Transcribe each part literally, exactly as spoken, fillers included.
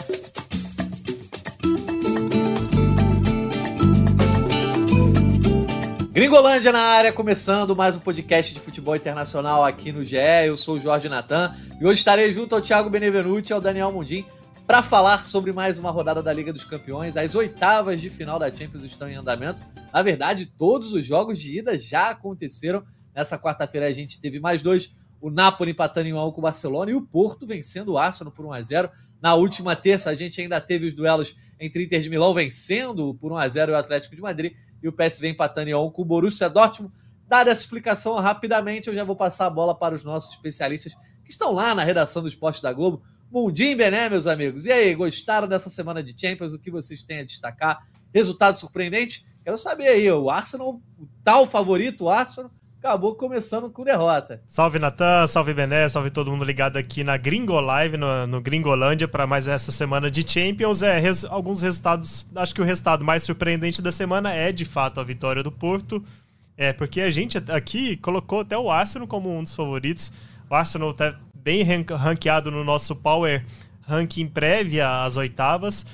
Gringolândia na área, começando mais um podcast de futebol internacional aqui no G E. Eu sou o Jorge Natan e hoje estarei junto ao Thiago Benevenuti e ao Daniel Mundim para falar sobre mais uma rodada da Liga dos Campeões. As oitavas de final da Champions estão em andamento. Na verdade, todos os jogos de ida já aconteceram. Nessa quarta-feira a gente teve mais dois, o Napoli empatando em um a um com o Barcelona e o Porto vencendo o Arsenal por um a zero. Na última terça a gente ainda teve os duelos entre Inter de Milão vencendo por um a zero o Atlético de Madrid e o P S V empatando em um a um com o Borussia Dortmund. Dada essa explicação rapidamente, eu já vou passar a bola para os nossos especialistas que estão lá na redação do Esporte da Globo. Mundim e Bené, meus amigos. E aí, gostaram dessa semana de Champions? O que vocês têm a destacar? Resultado surpreendente? Quero saber aí, o Arsenal, o tal favorito, o Arsenal, acabou começando com derrota. Salve Natan, salve Bené, salve todo mundo ligado aqui na Gringo Live, no, no Gringolândia, para mais essa semana de Champions. É, res, alguns resultados, acho que o resultado mais surpreendente da semana é de fato a vitória do Porto, é, porque a gente aqui colocou até o Arsenal como um dos favoritos. O Arsenal está bem ranqueado no nosso Power Ranking prévia às oitavas,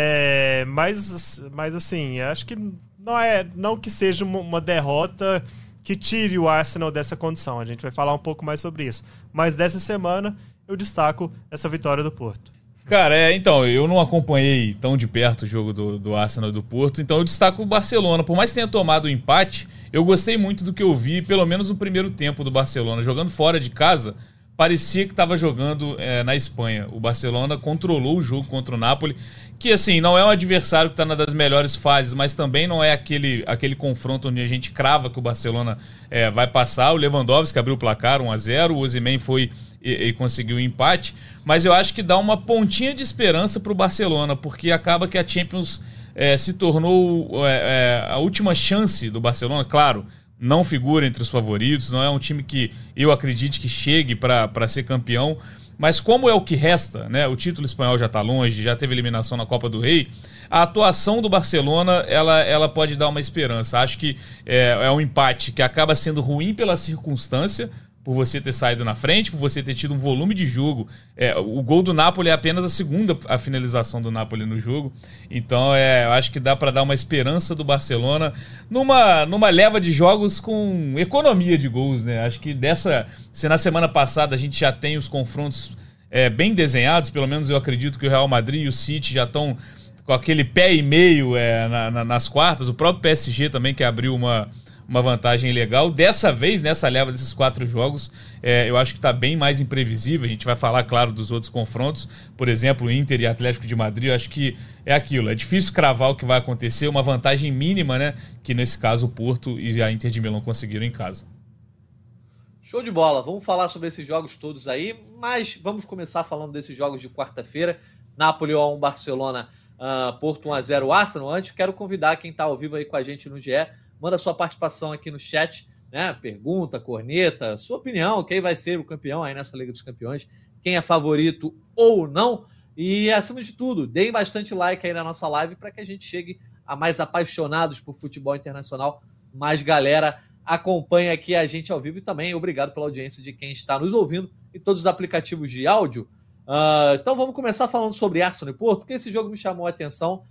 é, mas, mas assim, acho que não, é, não que seja uma, uma derrota que tire o Arsenal dessa condição. A gente vai falar um pouco mais sobre isso. Mas dessa semana eu destaco essa vitória do Porto. Cara, é, então, eu não acompanhei tão de perto o jogo do, do Arsenal e do Porto, então eu destaco o Barcelona. Por mais que tenha tomado o empate, eu gostei muito do que eu vi, pelo menos no primeiro tempo do Barcelona. Jogando fora de casa, parecia que estava jogando é, na Espanha. O Barcelona controlou o jogo contra o Napoli, que assim, não é um adversário que está na das melhores fases, mas também não é aquele, aquele confronto onde a gente crava que o Barcelona é, vai passar. O Lewandowski abriu o placar um a zero, o Osimhen foi e, e conseguiu o empate, mas eu acho que dá uma pontinha de esperança para o Barcelona, porque acaba que a Champions é, se tornou é, é, a última chance do Barcelona, claro. Não figura entre os favoritos, não é um time que eu acredite que chegue para ser campeão, mas como é o que resta, né? O título espanhol já está longe, já teve eliminação na Copa do Rei, a atuação do Barcelona ela, ela pode dar uma esperança. Acho que é, é um empate que acaba sendo ruim pela circunstância, por você ter saído na frente, por você ter tido um volume de jogo. É, o gol do Napoli é apenas a segunda a finalização do Napoli no jogo. Então, é, eu acho que dá para dar uma esperança do Barcelona numa, numa leva de jogos com economia de gols, né? Acho que dessa... Se na semana passada a gente já tem os confrontos é, bem desenhados, pelo menos eu acredito que o Real Madrid e o City já estão com aquele pé e meio é, na, na, nas quartas. O próprio P S G também, que abriu uma... uma vantagem legal. Dessa vez, nessa leva desses quatro jogos, é, eu acho que está bem mais imprevisível. A gente vai falar, claro, dos outros confrontos. Por exemplo, Inter e Atlético de Madrid, eu acho que é aquilo. É difícil cravar o que vai acontecer. Uma vantagem mínima, né? Que nesse caso o Porto e a Inter de Milão conseguiram em casa. Show de bola. Vamos falar sobre esses jogos todos aí, mas vamos começar falando desses jogos de quarta-feira. Napoli um a um, Barcelona, uh, Porto um a zero, Arsenal. Antes, quero convidar quem está ao vivo aí com a gente no G E. Manda sua participação aqui no chat, né? Pergunta, corneta, sua opinião, quem vai ser o campeão aí nessa Liga dos Campeões, quem é favorito ou não. E, acima de tudo, deem bastante like aí na nossa live para que a gente chegue a mais apaixonados por futebol internacional. Mais galera acompanha aqui a gente ao vivo e também obrigado pela audiência de quem está nos ouvindo em todos os aplicativos de áudio. Uh, então vamos começar falando sobre Arsenal e Porto, porque esse jogo me chamou a atenção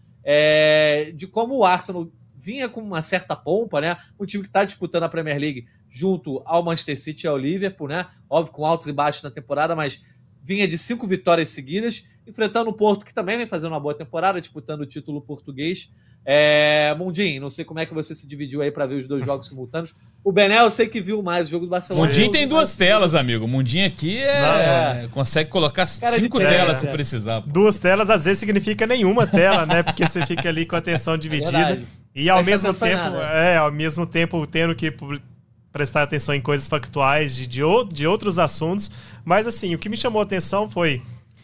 é, de como o Arsenal vinha com uma certa pompa, né? Um time que está disputando a Premier League junto ao Manchester City e ao Liverpool, né? Óbvio, com altos e baixos na temporada, mas vinha de cinco vitórias seguidas, enfrentando o Porto, que também vem fazendo uma boa temporada, disputando o título português. É... Mundim, não sei como é que você se dividiu aí para ver os dois jogos simultâneos. O Bené, eu sei que viu mais o jogo do Barcelona. Mundim tem duas telas, amigo. Mundim aqui é... Não, é... consegue colocar Cara, cinco telas é, se é. precisar. Pô. Duas telas às vezes significa nenhuma tela, né? Porque você fica ali com a atenção dividida. É e ao mesmo tempo, é, ao mesmo tempo tendo que prestar atenção em coisas factuais de, de, de outros assuntos. Mas assim, o que me chamou a atenção foi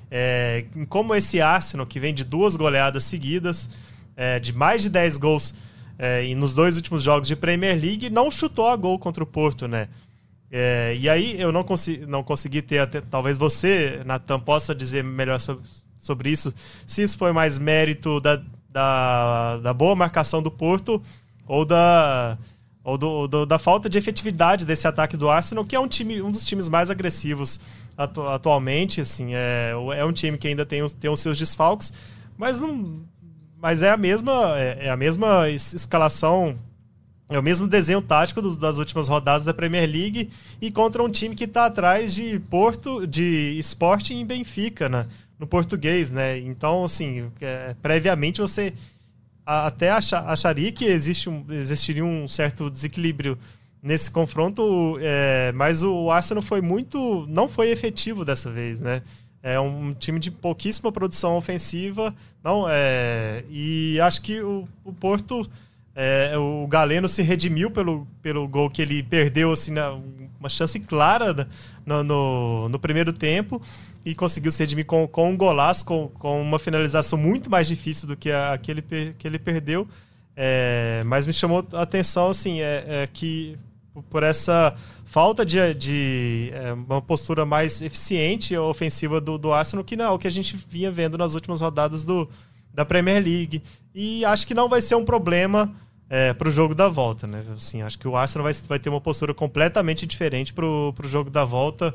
é, como esse Arsenal, que vem de duas goleadas seguidas, é, de mais de dez gols é, e nos dois últimos jogos de Premier League, não chutou a gol contra o Porto, né? É, e aí eu não, consi- não consegui ter, até, talvez você, Natan, possa dizer melhor sobre, sobre isso, se isso foi mais mérito da, da, da boa marcação do Porto ou da... ou do, do, da falta de efetividade desse ataque do Arsenal, que é um, time, um dos times mais agressivos atu, atualmente. Assim, é, é um time que ainda tem, tem os seus desfalques, mas, não, mas é, a mesma, é, é a mesma escalação, é o mesmo desenho tático dos, das últimas rodadas da Premier League, e contra um time que está atrás de Porto, de Sporting e Benfica, né, no português, né? Então, assim, é, previamente você até achar, acharia que existe um, existiria um certo desequilíbrio nesse confronto, é, mas o Arsenal foi muito, não foi efetivo dessa vez, né? É um time de pouquíssima produção ofensiva, não, é, e acho que o, o Porto, é, o Galeno se redimiu pelo, pelo gol que ele perdeu, assim, na, uma chance clara no, no, no primeiro tempo, e conseguiu se redimir com, com um golaço, com, com uma finalização muito mais difícil do que a que ele, que ele perdeu. É, mas me chamou a atenção, assim, é, é que por essa falta de, de é, uma postura mais eficiente e ofensiva do, do Arsenal, que não é o que a gente vinha vendo nas últimas rodadas do, da Premier League. E acho que não vai ser um problema é, para o jogo da volta, né? Assim, acho que o Arsenal vai, vai ter uma postura completamente diferente para o jogo da volta.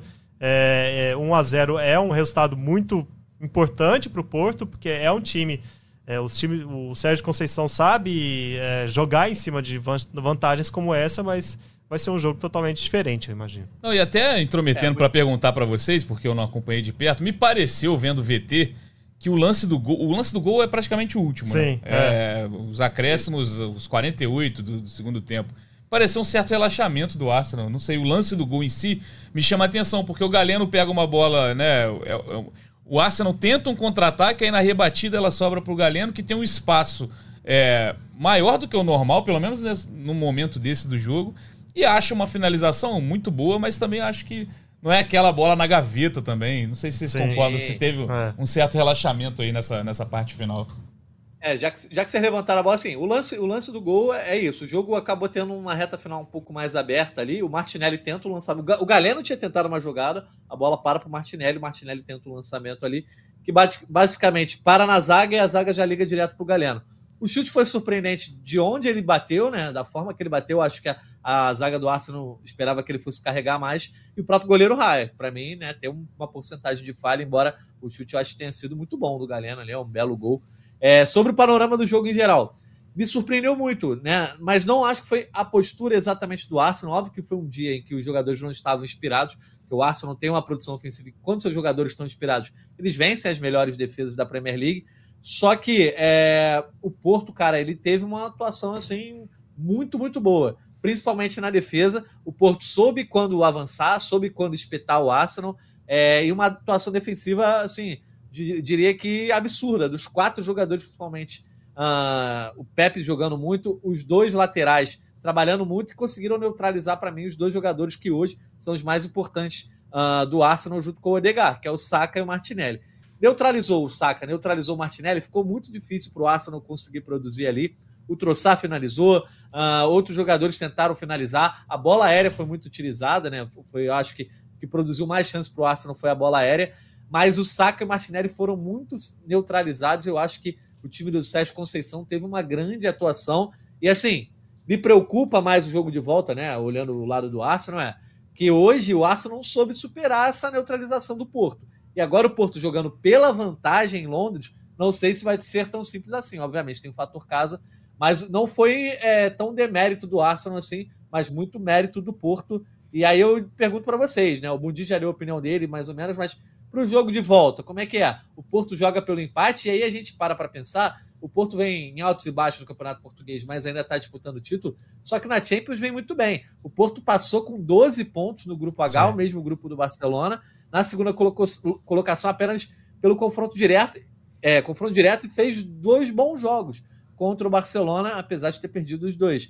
É, é, um a zero é um resultado muito importante para o Porto, porque é um time, é, os time o Sérgio Conceição sabe é, jogar em cima de vantagens como essa, mas vai ser um jogo totalmente diferente, eu imagino. Não, e até intrometendo é, para perguntar para vocês, porque eu não acompanhei de perto, me pareceu, vendo o V T, que o lance do gol, o lance do gol é praticamente o último. Sim, né? É, é. Os acréscimos, os quarenta e oito do, do segundo tempo. Pareceu um certo relaxamento do Arsenal. Não sei, o lance do gol em si me chama a atenção, porque o Galeno pega uma bola, né? É, é, o Arsenal tenta um contra-ataque, aí na rebatida ela sobra pro Galeno, que tem um espaço é, maior do que o normal, pelo menos nesse, no momento desse do jogo, e acha uma finalização muito boa, mas também acho que não é aquela bola na gaveta também. Não sei se vocês Sim. concordam, se teve é. um certo relaxamento aí nessa, nessa parte final. É, já que, já que vocês levantaram a bola, assim, o lance, o lance do gol é isso. O jogo acabou tendo uma reta final um pouco mais aberta ali. O Martinelli tenta o lançamento. O Galeno tinha tentado uma jogada, a bola para pro Martinelli, o Martinelli tenta o lançamento ali, que basicamente para na zaga e a zaga já liga direto pro Galeno. O chute foi surpreendente de onde ele bateu, né? Da forma que ele bateu, acho que a, a zaga do Arsenal esperava que ele fosse carregar mais, e o próprio goleiro Raya. Para mim, né, tem uma porcentagem de falha, embora o chute eu acho que tenha sido muito bom do Galeno ali, é um belo gol. É, sobre o panorama do jogo em geral, me surpreendeu muito, né? Mas não acho que foi a postura exatamente do Arsenal. Óbvio que foi um dia em que os jogadores não estavam inspirados, porque o Arsenal tem uma produção ofensiva e quando seus jogadores estão inspirados, eles vencem as melhores defesas da Premier League. Só que é, o Porto, cara, ele teve uma atuação assim muito, muito boa, principalmente na defesa. O Porto soube quando avançar, soube quando espetar o Arsenal, é, e uma atuação defensiva, assim, diria que absurda, dos quatro jogadores principalmente, uh, o Pepe jogando muito, os dois laterais trabalhando muito e conseguiram neutralizar para mim os dois jogadores que hoje são os mais importantes uh, do Arsenal junto com o Odegaard, que é o Saka e o Martinelli. Neutralizou o Saka, neutralizou o Martinelli, ficou muito difícil para o Arsenal conseguir produzir ali. O Trossard finalizou, uh, outros jogadores tentaram finalizar, a bola aérea foi muito utilizada, né? Foi, eu acho que que produziu mais chances para o Arsenal foi a bola aérea, mas o Saka e o Martinelli foram muito neutralizados. Eu acho que o time do Sérgio Conceição teve uma grande atuação. E assim, me preocupa mais o jogo de volta, né? Olhando o lado do Arsenal, é que hoje o Arsenal não soube superar essa neutralização do Porto. E agora o Porto jogando pela vantagem em Londres, não sei se vai ser tão simples assim. Obviamente tem o fator casa, mas não foi é, tão demérito do Arsenal assim, mas muito mérito do Porto. E aí eu pergunto para vocês, né? O Mundi já deu a opinião dele, mais ou menos, mas para o jogo de volta, como é que é? O Porto joga pelo empate e aí a gente para para pensar, o Porto vem em altos e baixos no Campeonato Português, mas ainda está disputando o título, só que na Champions vem muito bem. O Porto passou com doze pontos no Grupo H, Sim. o mesmo grupo do Barcelona, na segunda colocação apenas pelo confronto direto, é, confronto direto e fez dois bons jogos contra o Barcelona, apesar de ter perdido os dois.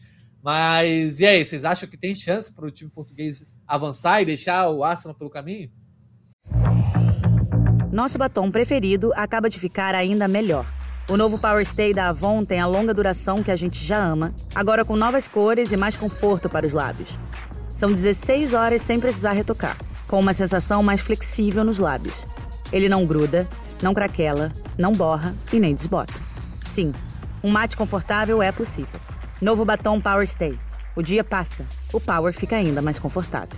Mas e aí, vocês acham que tem chance para o time português avançar e deixar o Arsenal pelo caminho? Nosso batom preferido acaba de ficar ainda melhor. O novo Power Stay da Avon tem a longa duração que a gente já ama, agora com novas cores e mais conforto para os lábios. São dezesseis horas sem precisar retocar, com uma sensação mais flexível nos lábios. Ele não gruda, não craquela, não borra e nem desbota. Sim, um mate confortável é possível. Novo batom Power Stay. O dia passa, o Power fica ainda mais confortável.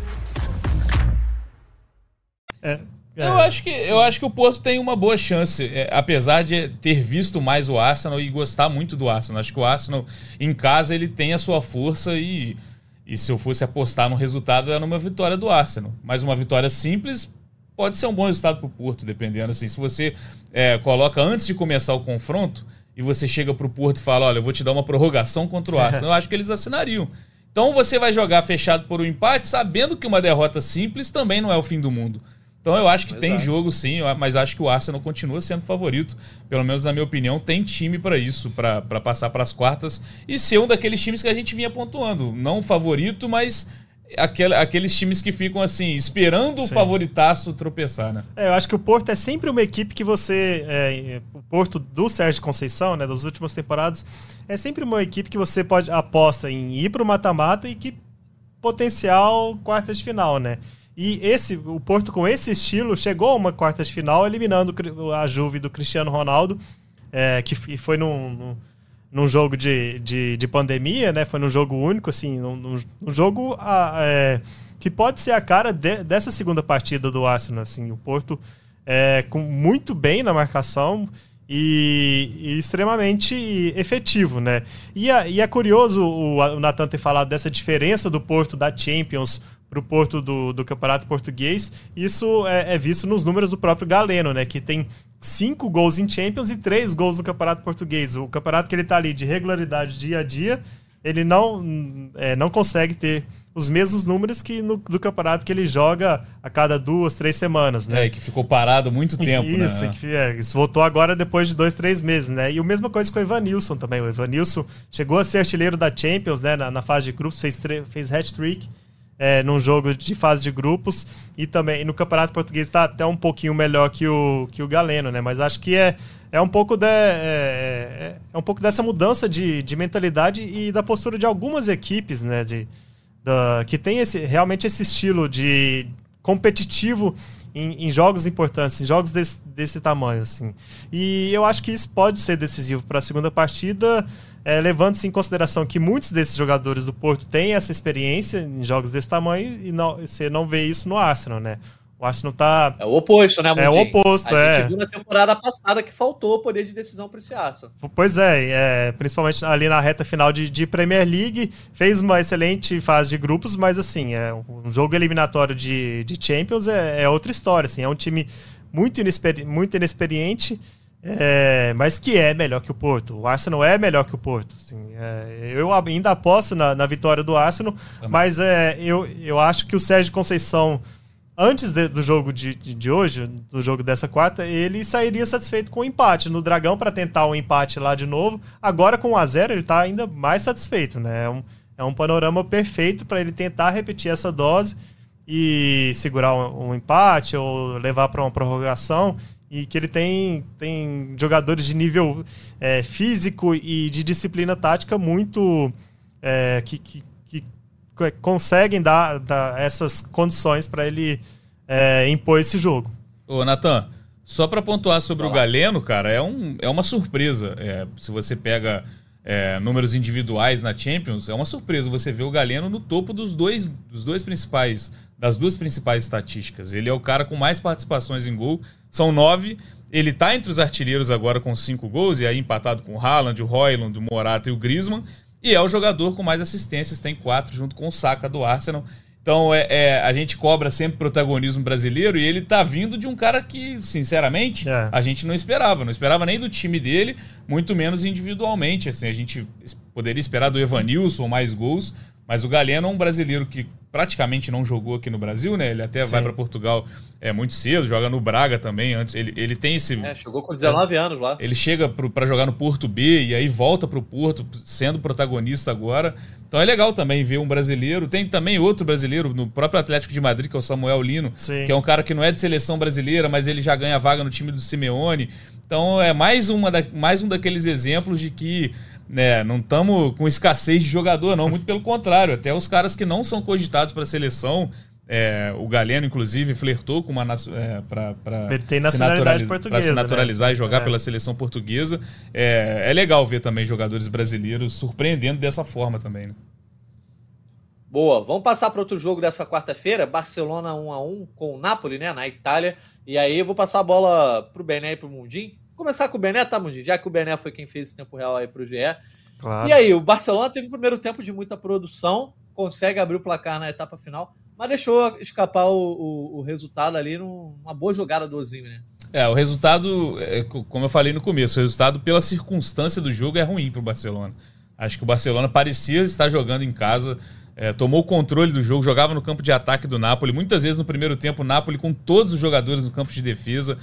É, é. Eu, acho que, eu acho que o Porto tem uma boa chance, é, apesar de ter visto mais o Arsenal e gostar muito do Arsenal. Acho que o Arsenal, em casa, ele tem a sua força e, e se eu fosse apostar no resultado, era uma vitória do Arsenal. Mas uma vitória simples pode ser um bom resultado para o Porto, dependendo. Assim, se você é, coloca antes de começar o confronto e você chega para o Porto e fala, olha, eu vou te dar uma prorrogação contra o Arsenal, eu acho que eles assinariam. Então você vai jogar fechado por um empate, sabendo que uma derrota simples também não é o fim do mundo. Então eu acho que Exato. Tem jogo sim, mas acho que o Arsenal continua sendo favorito. Pelo menos na minha opinião, tem time para isso, para passar para as quartas e ser um daqueles times que a gente vinha pontuando. Não favorito, mas aquele, aqueles times que ficam assim, esperando sim. o favoritaço tropeçar, né? É, eu acho que o Porto é sempre uma equipe que você... É, o Porto do Sérgio Conceição, né, das últimas temporadas, é sempre uma equipe que você pode aposta em ir para o mata-mata e que potencial quartas de final, né? E esse, o Porto, com esse estilo, chegou a uma quarta de final, eliminando a Juve do Cristiano Ronaldo, é, que foi num, num, num jogo de, de, de pandemia, né? Foi num jogo único, assim, num, num jogo a, é, que pode ser a cara de, dessa segunda partida do Arsenal. Assim, o Porto é, com muito bem na marcação e, e extremamente efetivo, né? E, a, e é curioso o, o Nathan ter falado dessa diferença do Porto da Champions para o Porto do, do Campeonato Português. Isso é, é visto nos números do próprio Galeno, né, que tem cinco gols em Champions e três gols no Campeonato Português. O campeonato que ele está ali de regularidade dia a dia, ele não, é, não consegue ter os mesmos números que no do campeonato que ele joga a cada duas, três semanas, né? É, que ficou parado muito tempo, isso, né? Que, é, isso voltou agora depois de dois, três meses, né? E a mesma coisa com o Evanilson também. O Evanilson chegou a ser artilheiro da Champions, né, na, na fase de grupos, fez, fez hat-trick. É, num jogo de fase de grupos e também no Campeonato Português está até um pouquinho melhor que o, que o Galeno, né? Mas acho que é, é, um, pouco de, é, é um pouco dessa mudança de, de mentalidade e da postura de algumas equipes, né? De, da, que tem esse, realmente esse estilo de competitivo em, em jogos importantes, em jogos desse, desse tamanho, assim. E eu acho que isso pode ser decisivo para a segunda partida, É, levando-se em consideração que muitos desses jogadores do Porto têm essa experiência em jogos desse tamanho e não, você não vê isso no Arsenal, né? O Arsenal tá... É o oposto, né, Mundinho? É o oposto, a é. A gente viu na temporada passada que faltou poder de decisão para esse Arsenal. Pois é, é, principalmente ali na reta final de, de Premier League, fez uma excelente fase de grupos, mas assim, é, um jogo eliminatório de, de Champions é, é outra história, assim, é um time muito, inexperi- muito inexperiente, É, mas que é melhor que o Porto. O Arsenal é melhor que o Porto. Assim, é, eu ainda aposto na, na vitória do Arsenal, Também. mas é, eu, eu acho que o Sérgio Conceição, antes de, do jogo de, de hoje, do jogo dessa quarta, ele sairia satisfeito com o empate no Dragão para tentar um empate lá de novo. Agora com um a zero ele está ainda mais satisfeito, né? É um, é um panorama perfeito para ele tentar repetir essa dose e segurar um, um empate ou levar para uma prorrogação. E que ele tem, tem jogadores de nível é, físico e de disciplina tática muito... É, que, que, que conseguem dar, dar essas condições para ele é, impor esse jogo. Ô, Nathan, só para pontuar sobre Olá. o Galeno, cara, é, um, é uma surpresa. É, se você pega é, números individuais na Champions, é uma surpresa você ver o Galeno no topo dos dois, dos dois principais, das duas principais estatísticas. Ele é o cara com mais participações em gol, são nove. Ele tá entre os artilheiros agora com cinco gols, e aí empatado com o Haaland, o Højlund, o Morata e o Griezmann. E é o jogador com mais assistências, tem quatro, junto com o Saka do Arsenal. Então é, é, a gente cobra sempre protagonismo brasileiro e ele tá vindo de um cara que, sinceramente, é. a gente não esperava. Não esperava nem do time dele, muito menos individualmente. Assim, a gente poderia esperar do Evanilson mais gols, mas o Galeno é um brasileiro que praticamente não jogou aqui no Brasil, né? Ele até Sim. vai para Portugal é, muito cedo, joga no Braga também. Antes ele, ele tem esse... É, jogou com dezenove é, anos lá. Ele chega para jogar no Porto B e aí volta para o Porto, sendo protagonista agora. Então é legal também ver um brasileiro. Tem também outro brasileiro no próprio Atlético de Madrid, que é o Samuel Lino, Sim. que é um cara que não é de seleção brasileira, mas ele já ganha vaga no time do Simeone. Então é mais, uma da, mais um daqueles exemplos de que né, não estamos com escassez de jogador, não. Muito pelo contrário. Até os caras que não são cogitados para a seleção, é, o Galeno, inclusive, flertou com uma é, para se naturalizar, para se naturalizar né? e jogar é. pela seleção portuguesa. É, é legal ver também jogadores brasileiros surpreendendo dessa forma também, né? Boa, vamos passar para outro jogo dessa quarta-feira, Barcelona um a um com o Napoli, né, na Itália. E aí eu vou passar a bola pro Bené e pro Mundinho. Vou começar com o Bené, tá, Mundinho? Já que o Bené foi quem fez esse tempo real aí pro G E. Claro. E aí, o Barcelona teve um primeiro tempo de muita produção, consegue abrir o placar na etapa final, mas deixou escapar o, o, o resultado ali numa boa jogada do Osimhen, né? É, o resultado, como eu falei no começo, o resultado pela circunstância do jogo é ruim pro Barcelona. Acho que o Barcelona parecia estar jogando em casa, é, tomou o controle do jogo, jogava no campo de ataque do Napoli. Muitas vezes no primeiro tempo o Napoli com todos os jogadores no campo de defesa.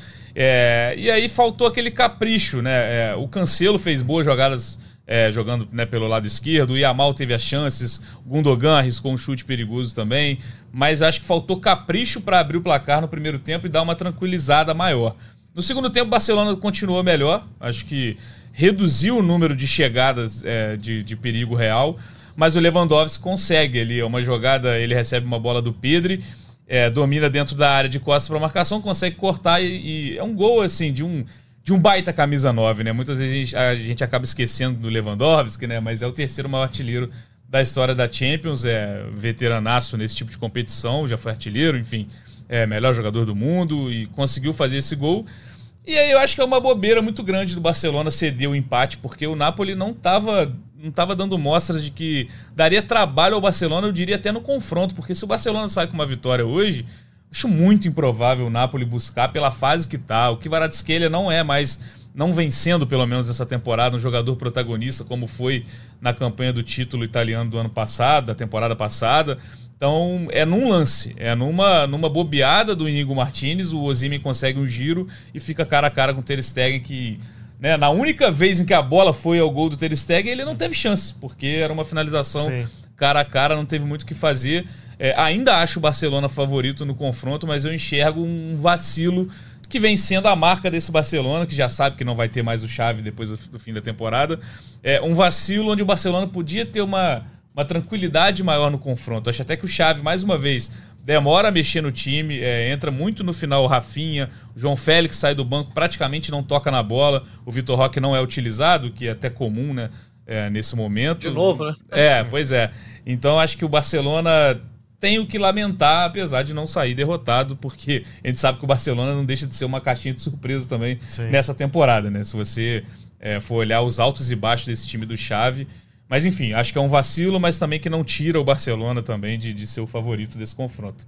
É, e aí faltou aquele capricho, né? É, o Cancelo fez boas jogadas é, jogando, né, pelo lado esquerdo, o Yamal teve as chances, o Gundogan arriscou um chute perigoso também, mas acho que faltou capricho para abrir o placar no primeiro tempo e dar uma tranquilizada maior. No segundo tempo o Barcelona continuou melhor, acho que reduziu o número de chegadas é, de, de perigo real, mas o Lewandowski consegue ali, uma jogada, ele recebe uma bola do Pedri, é, domina dentro da área de costas para marcação, consegue cortar e, e é um gol assim de um, de um baita camisa nove, né? Muitas vezes a gente, a gente acaba esquecendo do Lewandowski, né? Mas é o terceiro maior artilheiro da história da Champions, é veteranaço nesse tipo de competição, já foi artilheiro, enfim, é melhor jogador do mundo e conseguiu fazer esse gol. E aí eu acho que é uma bobeira muito grande do Barcelona ceder o empate, porque o Napoli não estava não tava dando mostras de que daria trabalho ao Barcelona, eu diria até no confronto, porque se o Barcelona sai com uma vitória hoje, acho muito improvável o Napoli buscar pela fase que tá. O Kvaratskhelia não é mais, não vem sendo pelo menos nessa temporada, um jogador protagonista como foi na campanha do título italiano do ano passado, da temporada passada. Então é num lance, é numa, numa bobeada do Íñigo Martínez, o Osimhen consegue um giro e fica cara a cara com o Ter Stegen, que, né, na única vez em que a bola foi ao gol do Ter Stegen, ele não teve chance, porque era uma finalização Sim. cara a cara, não teve muito o que fazer. É, ainda acho o Barcelona favorito no confronto, mas eu enxergo um vacilo que vem sendo a marca desse Barcelona, que já sabe que não vai ter mais o Xavi depois do, do fim da temporada. É um vacilo onde o Barcelona podia ter uma... uma tranquilidade maior no confronto. Acho até que o Xavi, mais uma vez, demora a mexer no time, é, entra muito no final o Rafinha, o João Félix sai do banco, praticamente não toca na bola, o Vitor Roque não é utilizado, que é até comum, né, é, nesse momento. De novo, né? É, pois é. Então acho que o Barcelona tem o que lamentar, apesar de não sair derrotado, porque a gente sabe que o Barcelona não deixa de ser uma caixinha de surpresa também Sim. nessa temporada, né? Se você é, for olhar os altos e baixos desse time do Xavi. Mas enfim, acho que é um vacilo, mas também que não tira o Barcelona também de, de ser o favorito desse confronto.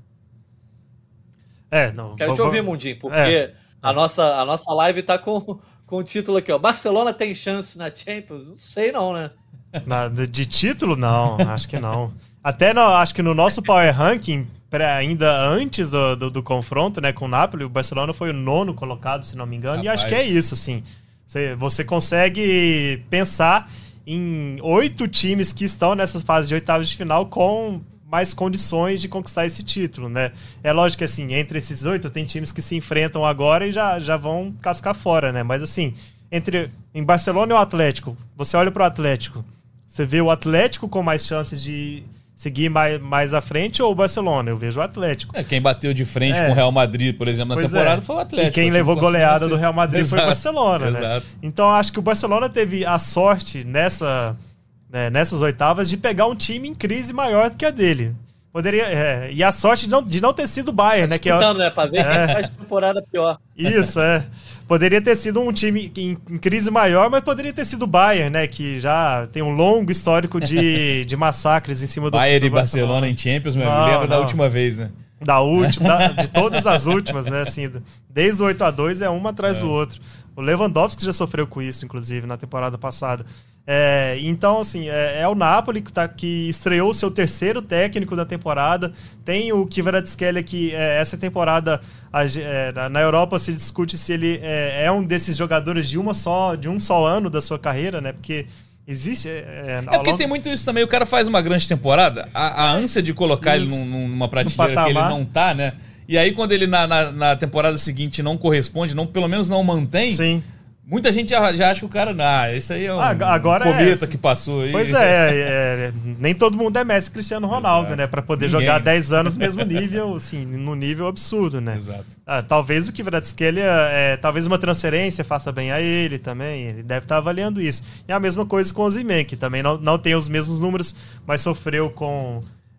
É, não. Quero te ouvir, Mundinho, porque é. a, nossa, a nossa live tá com, com o título aqui, ó. Barcelona tem chance na Champions? Não sei não, né? Na, de título, não. Acho que não. Até no, acho que no nosso Power Ranking, ainda antes do, do, do confronto, né, com o Napoli, o Barcelona foi o nono colocado, se não me engano. Rapaz. E acho que é isso, assim. Você, você consegue pensar em oito times que estão nessa fase de oitavas de final com mais condições de conquistar esse título, né? É lógico que, assim, entre esses oito tem times que se enfrentam agora e já, já vão cascar fora, né? Mas, assim, entre em Barcelona e o Atlético, você olha para o Atlético, você vê o Atlético com mais chances de seguir mais, mais à frente ou o Barcelona? Eu vejo o Atlético. É, quem bateu de frente é. com o Real Madrid, por exemplo, na pois temporada é. foi o Atlético. E quem levou goleada do Real Madrid Exato. foi o Barcelona, Exato. né? Então acho que o Barcelona teve a sorte nessa, né, nessas oitavas de pegar um time em crise maior do que a dele. Poderia, é, e a sorte de não, de não ter sido o Bayern, tá né? Que é, né? Pra ver é, quem faz temporada pior. Isso, é. Poderia ter sido um time em, em crise maior, mas poderia ter sido o Bayern, né? Que já tem um longo histórico de, de massacres em cima do Bayern do e Barcelona em Champions, mas me lembro da última vez, né? Da última, da, de todas as últimas, né? Assim, desde o oito a dois é uma atrás é. do outro. O Lewandowski já sofreu com isso, inclusive, na temporada passada. É, então, assim, é, é o Napoli que, tá, que estreou o seu terceiro técnico da temporada. Tem o Kvaratskhelia que é, essa temporada a, é, na Europa se discute se ele é, é um desses jogadores de, uma só, de um só ano da sua carreira, né? Porque existe... É, é, é porque longo... tem muito isso também. O cara faz uma grande temporada, a, a ânsia de colocar isso. ele num, numa prateleira que ele não tá, né? E aí quando ele na, na, na temporada seguinte não corresponde, não, pelo menos não mantém... Sim. Muita gente já, já acha que o cara, ah, esse aí é um, Agora um cometa é, que passou aí. Pois é, é, nem todo mundo é Messi Cristiano Ronaldo, Exato. né? Pra poder Ninguém. jogar dez anos no mesmo nível, assim, no nível absurdo, né? Exato. Ah, talvez o Kvaratskhelia, é, talvez uma transferência faça bem a ele também, ele deve estar avaliando isso. E a mesma coisa com o Osimhen, que também não, não tem os mesmos números, mas sofreu com...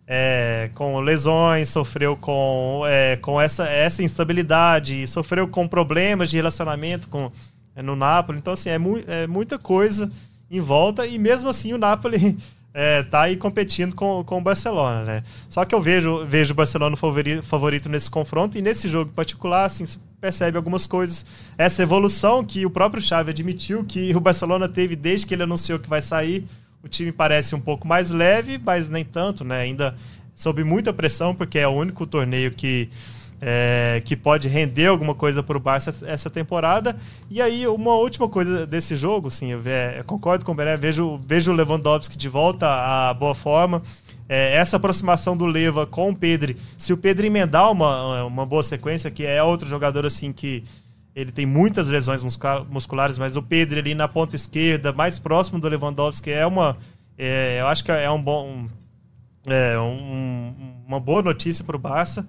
é, com lesões, sofreu com, é, com essa, essa instabilidade, sofreu com problemas de relacionamento com, é, no Napoli. Então, assim, é, mu é muita coisa em volta e mesmo assim o Napoli é, tá aí competindo com, com o Barcelona, né? Só que eu vejo, vejo o Barcelona favorito, favorito nesse confronto e nesse jogo em particular, assim, se percebe algumas coisas. Essa evolução que o próprio Xavi admitiu que o Barcelona teve desde que ele anunciou que vai sair. O time parece um pouco mais leve, mas nem tanto, né? Ainda sob muita pressão, porque é o único torneio que, é, que pode render alguma coisa para o Barça essa temporada. E aí, uma última coisa desse jogo, sim, eu, é, eu concordo com o Bené, vejo, vejo o Lewandowski de volta à boa forma. É, essa aproximação do Leva com o Pedri, se o Pedri emendar uma, uma boa sequência, que é outro jogador assim que ele tem muitas lesões musculares, mas o Pedri ali na ponta esquerda, mais próximo do Lewandowski, é uma, é, eu acho que é um bom, é, um, uma boa notícia para o Barça.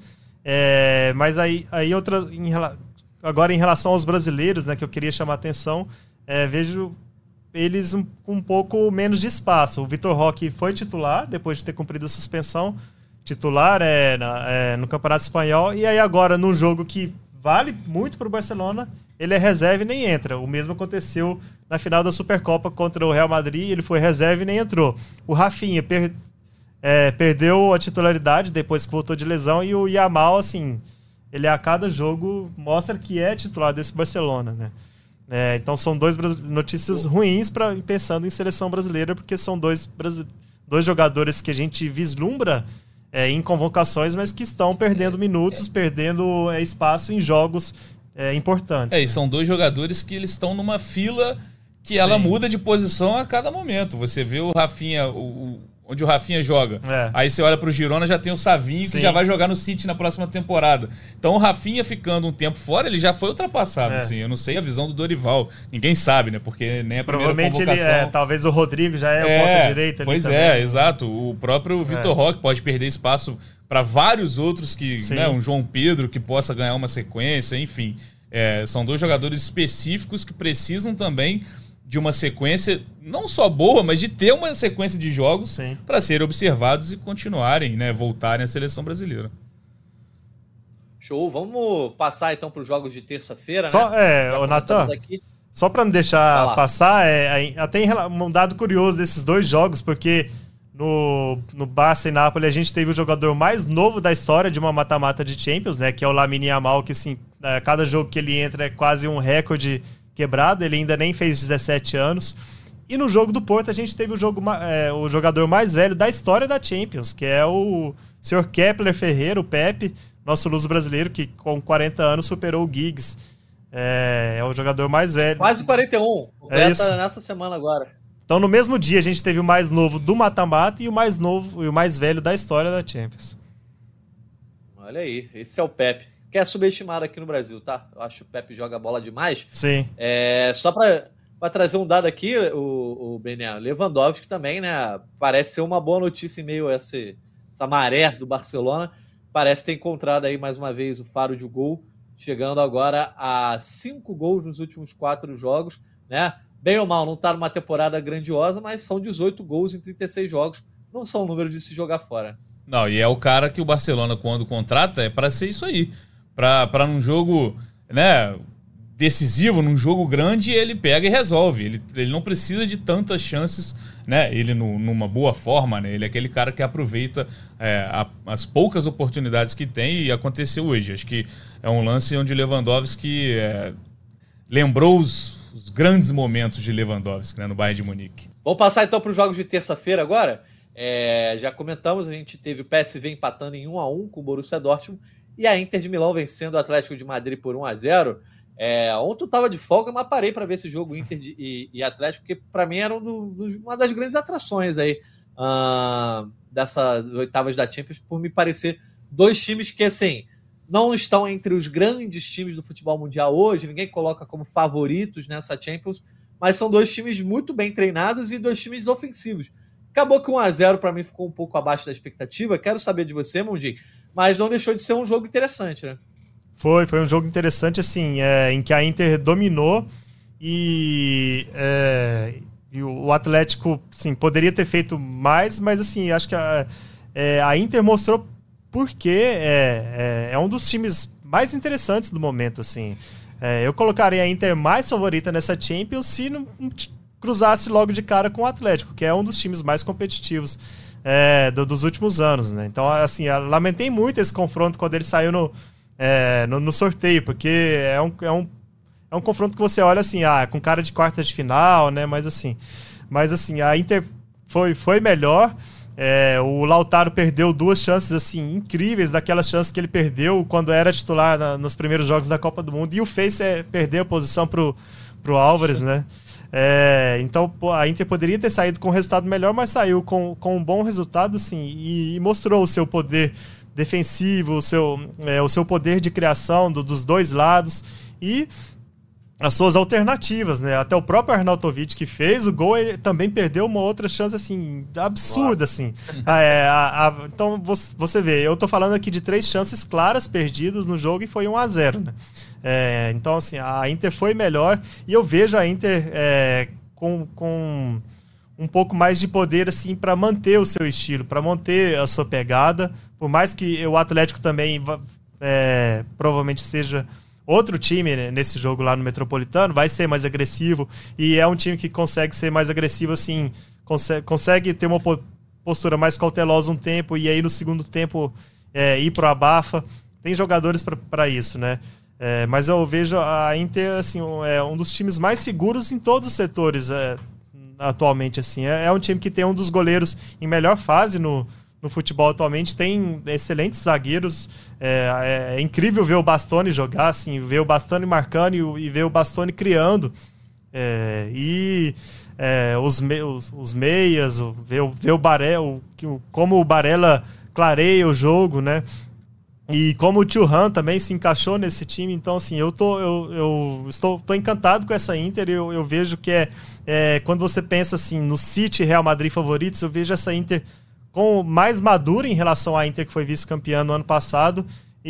É, mas aí, aí outra, em, agora em relação aos brasileiros, né, que eu queria chamar a atenção, é, vejo eles um, um pouco menos de espaço. O Vitor Roque foi titular, depois de ter cumprido a suspensão, titular é, na, é, no Campeonato Espanhol, e aí agora num jogo que vale muito para o Barcelona, ele é reserva e nem entra. O mesmo aconteceu na final da Supercopa contra o Real Madrid, ele foi reserva e nem entrou. O Rafinha per, é, perdeu a titularidade depois que voltou de lesão, e o Yamal, assim, ele a cada jogo mostra que é titular desse Barcelona, né? É, então são duas notícias ruins pra, pensando em seleção brasileira, porque são dois, dois jogadores que a gente vislumbra É, em convocações, mas que estão perdendo minutos, é, perdendo é, espaço em jogos é, importantes. É, e são dois jogadores que eles estão numa fila que ela Sim. muda de posição a cada momento. Você vê o Rafinha, o, onde o Rafinha joga. É. Aí você olha pro Girona, já tem o Savinho, Sim. que já vai jogar no City na próxima temporada. Então o Rafinha ficando um tempo fora, ele já foi ultrapassado. É. Assim. Eu não sei a visão do Dorival. Ninguém sabe, né? Porque nem a primeira Provavelmente convocação... Ele, é, talvez o Rodrigo já é, é o ponta direita ali Pois também. é, exato. O próprio Vitor é. Roque pode perder espaço para vários outros, que, né, um João Pedro que possa ganhar uma sequência, enfim. É, são dois jogadores específicos que precisam também de uma sequência, não só boa, mas de ter uma sequência de jogos para serem observados e continuarem, né, voltarem à seleção brasileira. Show, vamos passar então para os jogos de terça-feira, só, né? É, o Natan, só para não deixar passar, é, até um dado curioso desses dois jogos, porque no, no Barça e Napoli a gente teve o jogador mais novo da história de uma mata-mata de Champions, né, que é o Lamine Yamal, que assim, cada jogo que ele entra é quase um recorde quebrado, ele ainda nem fez dezessete anos. E no jogo do Porto a gente teve o, jogo, é, o jogador mais velho da história da Champions, que é o senhor Kepler Ferreira, o Pepe, nosso luso brasileiro, que com quarenta anos superou o Giggs. É, é o jogador mais velho. Quase quarenta e um. O é tá nessa semana agora. Então no mesmo dia a gente teve o mais novo do mata-mata e o mais novo e o mais velho da história da Champions. Olha aí, esse é o Pepe. Que é subestimado aqui no Brasil, tá? Eu acho que o Pepe joga bola demais. Sim. É, só para trazer um dado aqui, o, o Bené, Lewandowski também, né? Parece ser uma boa notícia em meio a essa, essa maré do Barcelona. Parece ter encontrado aí mais uma vez o faro de gol, chegando agora a cinco gols nos últimos quatro jogos, né? Bem ou mal, não tá numa temporada grandiosa, mas são dezoito gols em trinta e seis jogos. Não são números de se jogar fora. Não, e é o cara que o Barcelona, quando contrata, é para ser isso aí. Para num jogo, né, decisivo, num jogo grande, ele pega e resolve. Ele, ele não precisa de tantas chances, né? Ele no, numa boa forma, né? Ele é aquele cara que aproveita é, a, as poucas oportunidades que tem, e aconteceu hoje. Acho que é um lance onde o Lewandowski é, lembrou os, os grandes momentos de Lewandowski, né, no Bayern de Munique. Vamos passar então para os jogos de terça-feira agora. É, já comentamos, a gente teve o P S V empatando em um a um com o Borussia Dortmund e a Inter de Milão vencendo o Atlético de Madrid por um a zero. É, ontem eu estava de folga, mas parei para ver esse jogo Inter de, e, e Atlético, porque para mim era um do, do, uma das grandes atrações aí uh, dessas oitavas da Champions, por me parecer dois times que assim não estão entre os grandes times do futebol mundial hoje, ninguém coloca como favoritos nessa Champions, mas são dois times muito bem treinados e dois times ofensivos. Acabou que um a zero para mim ficou um pouco abaixo da expectativa. Quero saber de você, Mundinho, mas não deixou de ser um jogo interessante, né? Foi, foi um jogo interessante, assim, é, em que a Inter dominou e, é, e o Atlético, assim, poderia ter feito mais, mas, assim, acho que a, é, a Inter mostrou porque é, é, é um dos times mais interessantes do momento, assim. É, eu colocaria a Inter mais favorita nessa Champions se não cruzasse logo de cara com o Atlético, que é um dos times mais competitivos é, do, dos últimos anos, né? Então, assim, eu lamentei muito esse confronto quando ele saiu no, é, no, no sorteio, porque é um, é, um, é um confronto que você olha assim, ah, com cara de quartas de final, né? Mas assim, mas, assim a Inter foi, foi melhor. É, o Lautaro perdeu duas chances assim incríveis, daquelas chances que ele perdeu quando era titular na, nos primeiros jogos da Copa do Mundo, e o fez é, perder a posição pro, pro Álvares, né? É, então pô, a Inter poderia ter saído com um resultado melhor, mas saiu com, com um bom resultado, sim, e, e mostrou o seu poder defensivo, o seu, é, o seu poder de criação do, dos dois lados e as suas alternativas, né? Até o próprio Arnautovic, que fez o gol, ele também perdeu uma outra chance, assim, absurda, assim. Ah, é, a, a, então, você vê, eu tô falando aqui de três chances claras perdidas no jogo e foi um a zero, né? É, então, assim, a Inter foi melhor e eu vejo a Inter é, com, com um pouco mais de poder, assim, para manter o seu estilo, para manter a sua pegada, por mais que o Atlético também é, provavelmente seja outro time, né, nesse jogo lá no Metropolitano, vai ser mais agressivo, e é um time que consegue ser mais agressivo, assim, consegue, consegue ter uma postura mais cautelosa um tempo, e aí no segundo tempo é, ir pro abafa. Tem jogadores para isso, né? É, mas eu vejo a Inter, assim, é um dos times mais seguros em todos os setores é, atualmente, assim. É, é um time que tem um dos goleiros em melhor fase no no futebol atualmente, tem excelentes zagueiros, é, é incrível ver o Bastoni jogar, assim, ver o Bastoni marcando e, e ver o Bastoni criando, é, e é, os, me, os, os meias, ver, ver o Barella, como o Barella clareia o jogo, né, e como o Thuram também se encaixou nesse time. Então, assim, eu, tô, eu, eu estou tô encantado com essa Inter, eu, eu vejo que é, é, quando você pensa assim, no City e Real Madrid favoritos, eu vejo essa Inter com mais madura em relação à Inter, que foi vice-campeã no ano passado,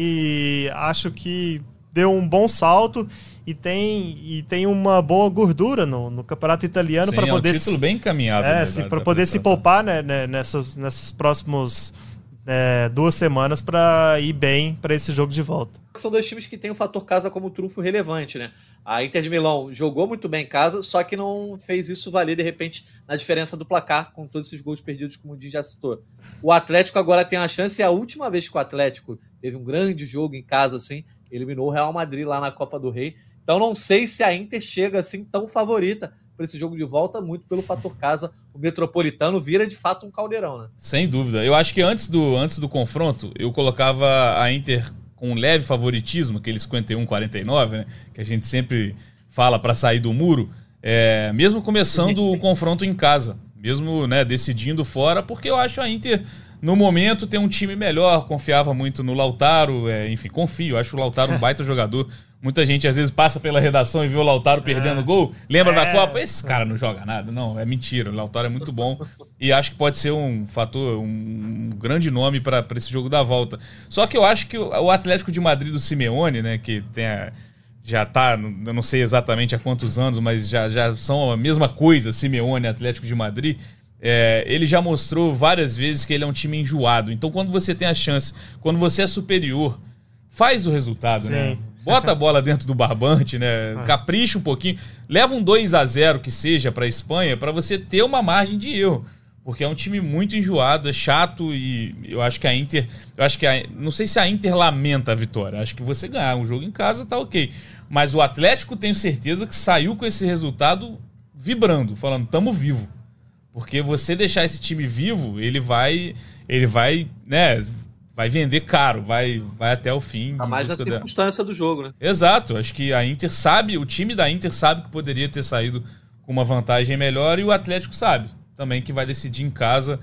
e acho que deu um bom salto e tem, e tem uma boa gordura no, no campeonato italiano para poder... É um título bem encaminhado. É, né, para poder se poupar, né, né, nessas, nessas próximas é, duas semanas para ir bem para esse jogo de volta. São dois times que têm o fator casa como trunfo relevante, né? A Inter de Milão jogou muito bem em casa, só que não fez isso valer, de repente, na diferença do placar, com todos esses gols perdidos, como o Di já citou. O Atlético agora tem a chance, e a última vez que o Atlético teve um grande jogo em casa, assim, eliminou o Real Madrid lá na Copa do Rei. Então não sei se a Inter chega assim tão favorita para esse jogo de volta, muito pelo fator casa. O Metropolitano vira de fato um caldeirão, né? Sem dúvida. Eu acho que antes do, antes do confronto, eu colocava a Inter com um leve favoritismo, aquele cinquenta e um a quarenta e nove, né, que a gente sempre fala para sair do muro, é, mesmo começando o confronto em casa, mesmo, né, decidindo fora, porque eu acho a Inter, no momento, tem um time melhor, confiava muito no Lautaro, é, enfim, confio, acho o Lautaro um baita jogador. Muita gente às vezes passa pela redação e vê o Lautaro perdendo é. gol. Lembra é. da Copa? Esse cara não joga nada. Não, é mentira. O Lautaro é muito bom. E acho que pode ser um fator, um grande nome para esse jogo da volta. Só que eu acho que o Atlético de Madrid do Simeone, né, que tem a, já tá, eu não sei exatamente há quantos anos, mas já, já são a mesma coisa, Simeone e Atlético de Madrid. É, ele já mostrou várias vezes que ele é um time enjoado. Então, quando você tem a chance, quando você é superior, faz o resultado, Sim. né? Bota a bola dentro do barbante, né? Capricha um pouquinho. Leva um dois a zero que seja para a Espanha, para você ter uma margem de erro. Porque é um time muito enjoado, é chato, e eu acho que a Inter... Eu acho que a, não sei se a Inter lamenta a vitória. Acho que você ganhar um jogo em casa tá ok. Mas o Atlético, tenho certeza que saiu com esse resultado vibrando, falando, tamo vivo. Porque você deixar esse time vivo, ele vai... Ele vai, né... Vai vender caro, vai, vai até o fim. Tá mais na circunstância do jogo, né? Exato, acho que a Inter sabe, o time da Inter sabe que poderia ter saído com uma vantagem melhor, e o Atlético sabe também que vai decidir em casa.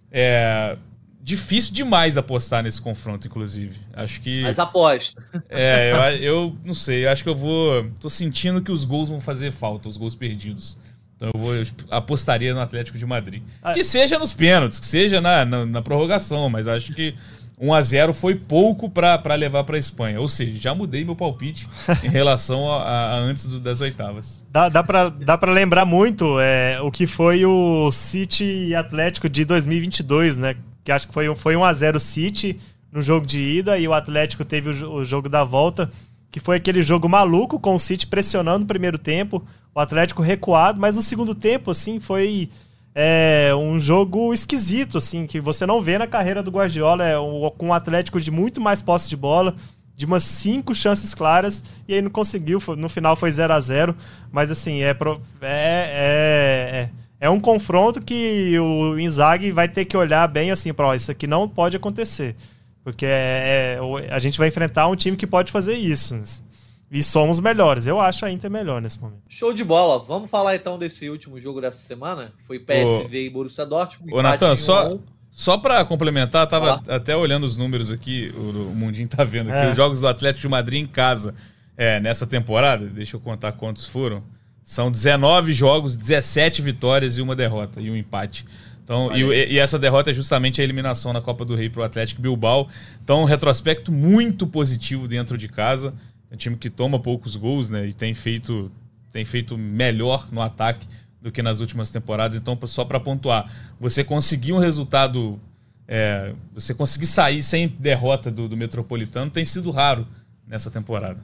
É difícil demais apostar nesse confronto, inclusive. Acho que... Mas aposta. É, eu, eu não sei, acho que eu vou... Tô sentindo que os gols vão fazer falta, os gols perdidos. Então eu, vou, eu apostaria no Atlético de Madrid. Que seja nos pênaltis, que seja na, na, na prorrogação, mas acho que um a zero foi pouco para levar para a Espanha. Ou seja, já mudei meu palpite em relação a, a, a antes do, das oitavas. Dá, dá para dá pra lembrar muito é, o que foi o City e Atlético de dois mil e vinte e dois, né? que acho que foi, um, foi um a zero City no jogo de ida, e o Atlético teve o, o jogo da volta, que foi aquele jogo maluco com o City pressionando no primeiro tempo, o Atlético recuado, mas no segundo tempo, assim, foi é, um jogo esquisito, assim, que você não vê na carreira do Guardiola, é, um, com um Atlético de muito mais posse de bola, de umas cinco chances claras, e aí não conseguiu, no final foi zero a zero, mas assim, é, é, é, é um confronto que o Inzaghi vai ter que olhar bem assim, para ó, isso aqui não pode acontecer, porque é, é, a gente vai enfrentar um time que pode fazer isso, e somos melhores, eu acho a Inter melhor nesse momento. Show de bola, vamos falar então desse último jogo dessa semana, foi P S V ô, e Borussia Dortmund. Ô Natan, só... Só pra complementar, tava ah. até olhando os números aqui, o, o Mundinho tá vendo aqui, é. os jogos do Atlético de Madrid em casa é, nessa temporada, deixa eu contar quantos foram, são dezenove jogos, dezessete vitórias e uma derrota, e um empate. Então, e, e essa derrota é justamente a eliminação na Copa do Rei pro Atlético Bilbao. Então, um retrospecto muito positivo dentro de casa, é um time que toma poucos gols, né, e tem feito, tem feito melhor no ataque do que nas últimas temporadas. Então, só para pontuar, você conseguir um resultado, é, você conseguir sair sem derrota do, do Metropolitano tem sido raro nessa temporada.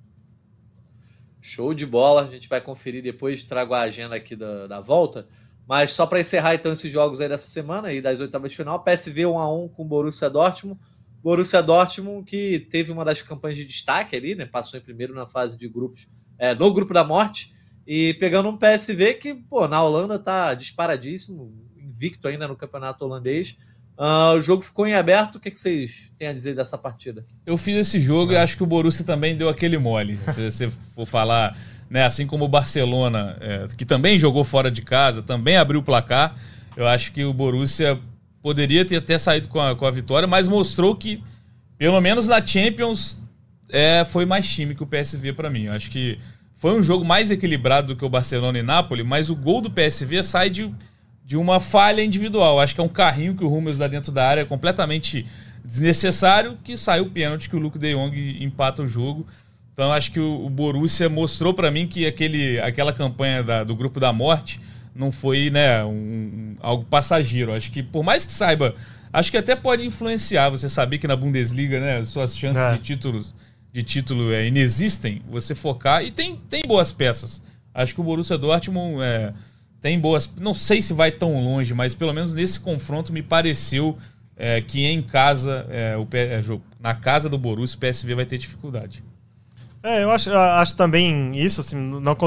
Show de bola, a gente vai conferir depois, trago a agenda aqui da, da volta, mas só para encerrar então esses jogos aí dessa semana e das oitavas de final, P S V um a um com o Borussia Dortmund, Borussia Dortmund que teve uma das campanhas de destaque ali, né, passou em primeiro na fase de grupos, é, no grupo da morte, e pegando um P S V que, pô, na Holanda tá disparadíssimo, invicto ainda no campeonato holandês. Uh, o jogo ficou em aberto. O que, que vocês têm a dizer dessa partida? Eu fiz esse jogo e acho que o Borussia também deu aquele mole. Se você for falar, né, assim como o Barcelona, é, que também jogou fora de casa, também abriu o placar, eu acho que o Borussia poderia ter até saído com a, com a vitória, mas mostrou que, pelo menos na Champions, é, foi mais time que o P S V para mim. Eu acho que foi um jogo mais equilibrado do que o Barcelona e Napoli, mas o gol do P S V sai de, de uma falha individual. Acho que é um carrinho que o Hummels dá dentro da área, é completamente desnecessário, que sai o pênalti que o Luuk de Jong empata o jogo. Então acho que o, o Borussia mostrou para mim que aquele, aquela campanha da, do Grupo da Morte não foi, né, um, um, algo passageiro. Acho que por mais que saiba, acho que até pode influenciar você saber que na Bundesliga, né, suas chances é. de títulos de título é, inexistem, você focar, e tem, tem boas peças. Acho que o Borussia Dortmund é, tem boas, não sei se vai tão longe, mas pelo menos nesse confronto me pareceu é, que em casa, é, o, é, na casa do Borussia, o P S V vai ter dificuldade. É, eu acho, eu acho também isso, assim, não,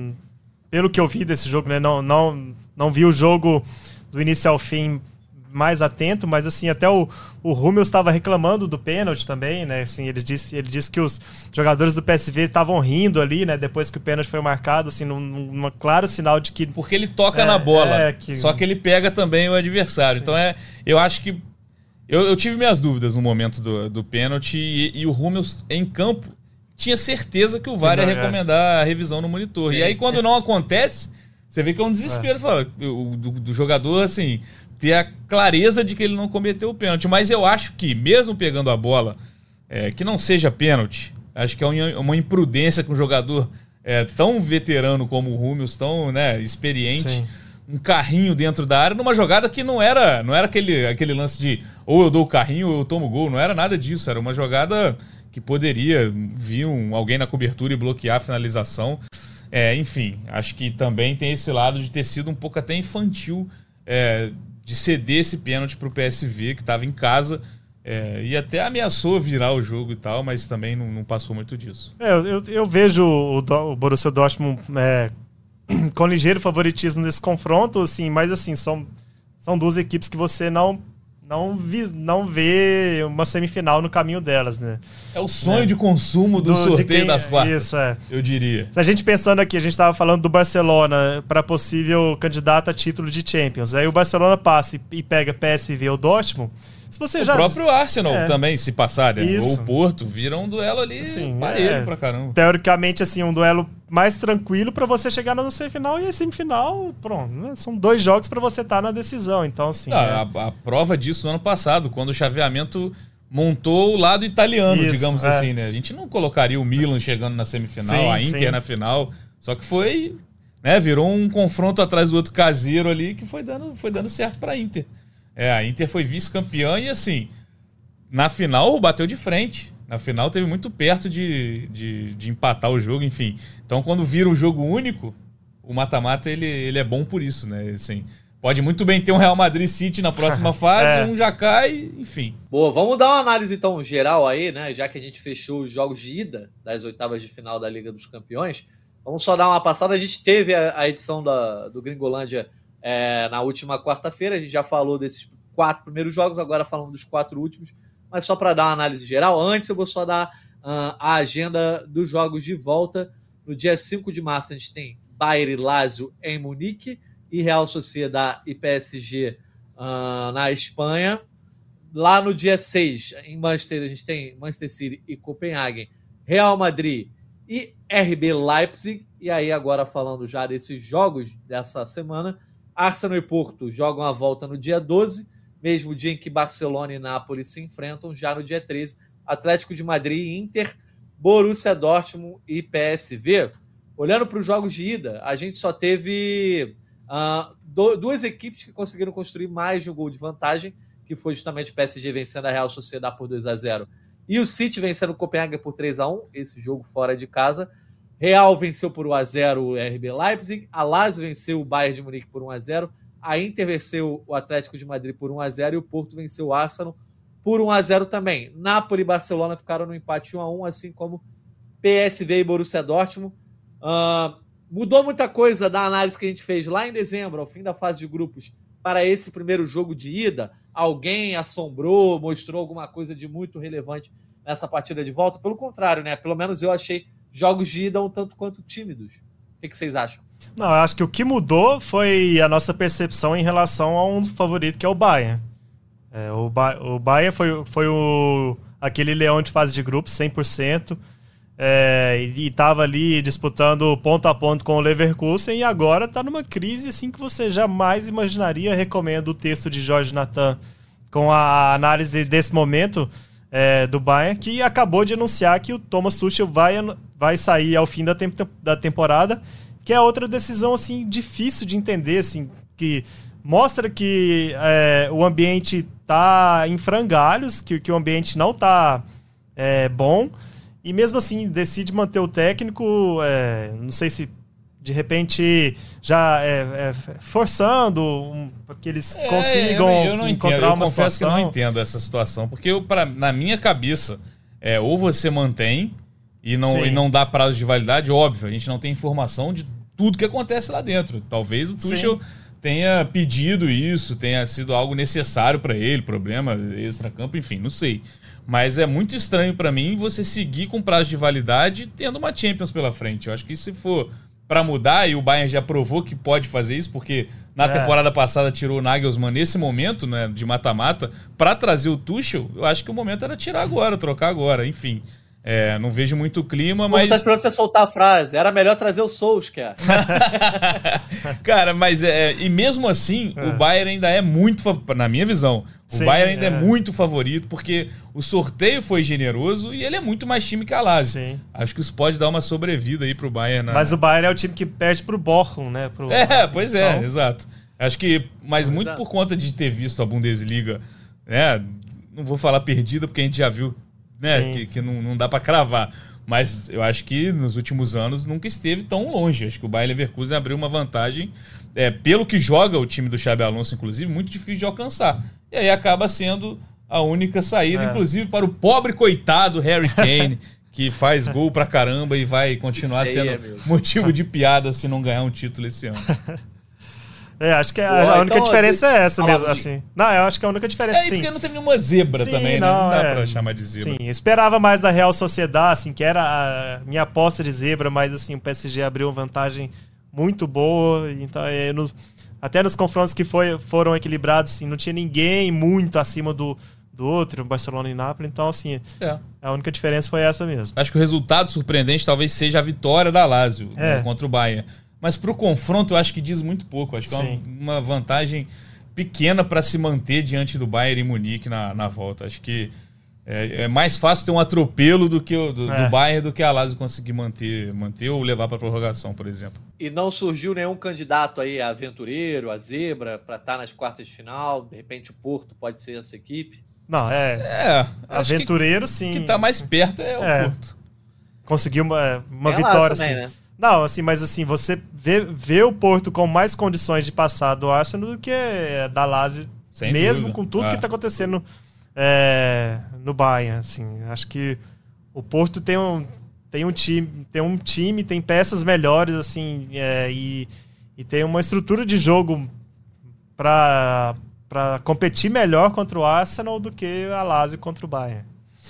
pelo que eu vi desse jogo, né, não, não, não vi o jogo do início ao fim mais atento, mas assim, até o, o Hummels estava reclamando do pênalti também, né, assim, ele disse, ele disse que os jogadores do P S V estavam rindo ali, né, depois que o pênalti foi marcado, assim, num, num claro sinal de que... Porque ele toca é, na bola, é, que... só que ele pega também o adversário, sim. Então é, eu acho que, eu, eu tive minhas dúvidas no momento do, do pênalti, e, e o Hummels em campo tinha certeza que o V A R ia recomendar a revisão no monitor, é. E aí quando não acontece, você vê que é um desespero, é. Fala, do, do, do jogador, assim... ter a clareza de que ele não cometeu o pênalti. Mas eu acho que, mesmo pegando a bola, é, que não seja pênalti, acho que é uma imprudência com um jogador é, tão veterano como o Hummels, tão, né, experiente, sim. Um carrinho dentro da área, numa jogada que não era, não era aquele, aquele lance de ou eu dou o carrinho ou eu tomo o gol, não era nada disso, era uma jogada que poderia vir um, alguém na cobertura e bloquear a finalização. É, enfim, acho que também tem esse lado de ter sido um pouco até infantil, é, de ceder esse pênalti para o P S V, que estava em casa, é, e até ameaçou virar o jogo e tal, mas também não, não passou muito disso. É, eu, eu vejo o, o Borussia Dortmund é, com ligeiro favoritismo nesse confronto, assim, mas assim, são, são duas equipes que você não, não, vi, não vê uma semifinal no caminho delas, né? É o sonho é. de consumo do, do sorteio quem, das quartas, isso, é. eu diria. Se a gente pensando aqui, a gente estava falando do Barcelona para possível candidato a título de Champions, aí o Barcelona passa e, e pega P S V ou Dortmund. Se você o já... próprio Arsenal é. também, se passar, né? Isso. Ou o Porto, vira um duelo ali assim, parelho é. pra caramba. Teoricamente, assim, um duelo mais tranquilo para você chegar na semifinal, e a semifinal, pronto, né? São dois jogos para você estar tá na decisão, então assim... Ah, é... a, a prova disso no ano passado, quando o chaveamento montou o lado italiano, Isso, digamos é. assim, né? A gente não colocaria o Milan chegando na semifinal, sim, a Inter sim. na final, só que foi, né, virou um confronto atrás do outro caseiro ali que foi dando, foi dando certo pra Inter. É, a Inter foi vice-campeã e, assim, na final bateu de frente. Na final teve muito perto de, de, de empatar o jogo, enfim. Então, quando vira um jogo único, o mata-mata, ele, ele é bom por isso, né? Assim, pode muito bem ter um Real Madrid City na próxima fase, é. um já cai, enfim. Boa, vamos dar uma análise, então, geral aí, né? Já que a gente fechou os jogos de ida das oitavas de final da Liga dos Campeões, vamos só dar uma passada. A gente teve a, a edição da, do Gringolândia é, na última quarta-feira, a gente já falou desses quatro primeiros jogos, agora falamos dos quatro últimos, mas só para dar uma análise geral, antes eu vou só dar uh, a agenda dos jogos de volta. No dia cinco de março a gente tem Bayern e Lazio em Munique e Real Sociedad e P S G uh, na Espanha. Lá no dia seis, em Manchester, a gente tem Manchester City e Copenhagen, Real Madrid e R B Leipzig. E aí agora falando já desses jogos dessa semana, Arsenal e Porto jogam a volta no dia doze, mesmo dia em que Barcelona e Nápoles se enfrentam, já no dia treze, Atlético de Madrid e Inter, Borussia Dortmund e P S V. Olhando para os jogos de ida, a gente só teve uh, do, duas equipes que conseguiram construir mais de um gol de vantagem, que foi justamente o P S G vencendo a Real Sociedad por dois a zero e o City vencendo o Copenhagen por três a um, esse jogo fora de casa. Real venceu por um a zero o R B Leipzig, a Lazio venceu o Bayern de Munique por um a zero, a Inter venceu o Atlético de Madrid por um a zero e o Porto venceu o Arsenal por um a zero também. Napoli e Barcelona ficaram no empate um a um, assim como P S V e Borussia Dortmund. Uh, mudou muita coisa da análise que a gente fez lá em dezembro, ao fim da fase de grupos, para esse primeiro jogo de ida? Alguém assombrou, mostrou alguma coisa de muito relevante nessa partida de volta? Pelo contrário, né? Pelo menos eu achei jogos de ida um tanto quanto tímidos. O que, que vocês acham? Não, eu acho que o que mudou foi a nossa percepção em relação a um favorito, que é o Bayern. É, o, ba- o Bayern foi, foi o, aquele leão de fase de grupo, cem por cento, é, e estava ali disputando ponto a ponto com o Leverkusen, e agora está numa crise assim que você jamais imaginaria. Recomendo o texto de Jorge Natan com a análise desse momento é, do Bayern, que acabou de anunciar que o Thomas Tuchel vai, vai sair ao fim da, temp- da temporada, que é outra decisão assim, difícil de entender, assim, que mostra que é, o ambiente está em frangalhos, que, que o ambiente não está é, bom, e mesmo assim decide manter o técnico, é, não sei se de repente já é, é, forçando um, para que eles é, consigam eu, eu não encontrar entendo. Eu uma confesso situação. que eu não entendo essa situação, porque eu, pra, na minha cabeça, é, ou você mantém e não, e não dá prazo de validade, óbvio, a gente não tem informação de tudo que acontece lá dentro. Talvez o Tuchel Sim. tenha pedido isso, tenha sido algo necessário para ele, problema extra-campo, enfim, não sei. Mas é muito estranho para mim você seguir com prazo de validade tendo uma Champions pela frente. Eu acho que se for para mudar, e o Bayern já provou que pode fazer isso, porque na é. temporada passada tirou o Nagelsmann nesse momento, né, de mata-mata, para trazer o Tuchel, eu acho que o momento era tirar agora, trocar agora, enfim. É, não vejo muito clima, mas... Tá esperando você soltar a frase. Era melhor trazer o Solskjaer. Cara, mas é... E mesmo assim, é. o Bayern ainda é muito... Na minha visão, o Sim, Bayern ainda é. é muito favorito, porque o sorteio foi generoso e ele é muito mais time que a Lazio. Sim. Acho que isso pode dar uma sobrevida aí pro Bayern. Na... Mas o Bayern é o time que perde pro Bochum, né? Pro... É, pois é, então... exato. Acho que... Mas muito exato. Por conta de ter visto a Bundesliga, né? Não vou falar perdida, porque a gente já viu... Né, sim, que, que não, não dá para cravar. Mas eu acho que nos últimos anos nunca esteve tão longe. Acho que o Bayer Leverkusen abriu uma vantagem, é, pelo que joga o time do Xabi Alonso, inclusive, muito difícil de alcançar. E aí acaba sendo a única saída, é. inclusive para o pobre coitado Harry Kane, que faz gol pra caramba e vai continuar sendo é motivo de piada se não ganhar um título esse ano. É, acho que a, Boa, a única então, diferença é essa mesmo, assim. Não, eu acho que a única diferença, é, sim. É, porque não teve nenhuma zebra sim, também, não, né? Não dá é, pra chamar de zebra. Sim, eu esperava mais da Real Sociedad, assim, que era a minha aposta de zebra, mas, assim, o P S G abriu uma vantagem muito boa, então, é, no, até nos confrontos que foi, foram equilibrados, assim, não tinha ninguém muito acima do, do outro, Barcelona e Nápoles, então, assim, é. a única diferença foi essa mesmo. Acho que o resultado surpreendente talvez seja a vitória da Lazio, é. né, contra o Bayern. Mas pro confronto eu acho que diz muito pouco. Acho que Sim. é uma, uma vantagem pequena para se manter diante do Bayern e Munique na, na volta. Acho que É, é mais fácil ter um atropelo do que o do, É. do Bayern do que a Lazio conseguir manter, manter ou levar para prorrogação, por exemplo. E não surgiu nenhum candidato aí a aventureiro, a zebra, para estar nas quartas de final. De repente o Porto pode ser essa equipe. Não, é. É, acho Aventureiro, que, sim. que tá mais perto é o É. Porto. Conseguiu uma, uma Tem a vitória, Lazio também, assim. né? Não, assim, mas assim, você vê, vê o Porto com mais condições de passar do Arsenal do que da Lazio, Sem mesmo dúvida. com tudo Ah. que tá acontecendo é, no Bayern, assim. Acho que o Porto tem um, tem um time, tem um time, tem peças melhores, assim, é, e, e tem uma estrutura de jogo para para competir melhor contra o Arsenal do que a Lazio contra o Bayern.